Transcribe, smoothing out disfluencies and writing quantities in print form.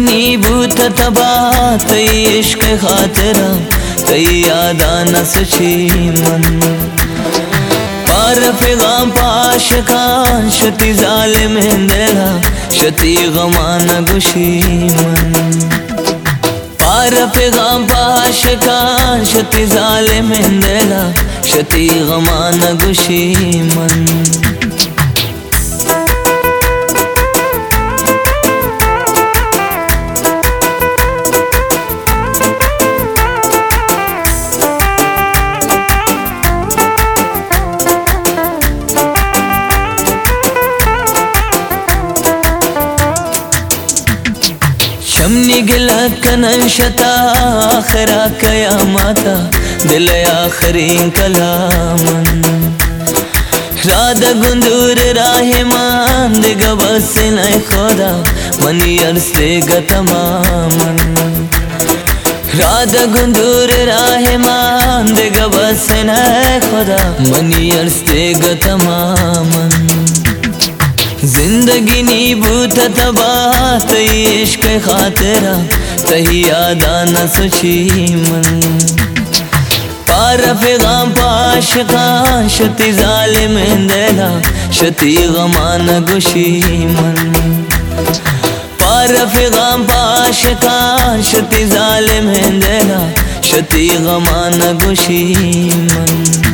जिंदगी भूत तबा तई इश्क खातरा तई यादा न सची मन पार पैगाम पाश कान शती जालिम हिंदला शती गमान गुशी मन पार पैगाम पाश कान शती जालिम हिंदला शती गमान गुशी मन शमनी गिला कनन शता आखरा कयामता दिल आखरी कलामन राध गुंदूर राहिमान दिगबस न खोदा मनी अरसे गतमामन राध गुंदूर राहिमान दिगबस न खोदा मनी अरसे गतमामन जिंदगी नी भूत तबा तई इश्क खातरा तही यादा न सची मन पार पैगाम पाश कान शती जालिम हिंदला शती गमान गुशी मन पार पैगाम पाश कान शती जालिम हिंदला शती गमान गुशी मन।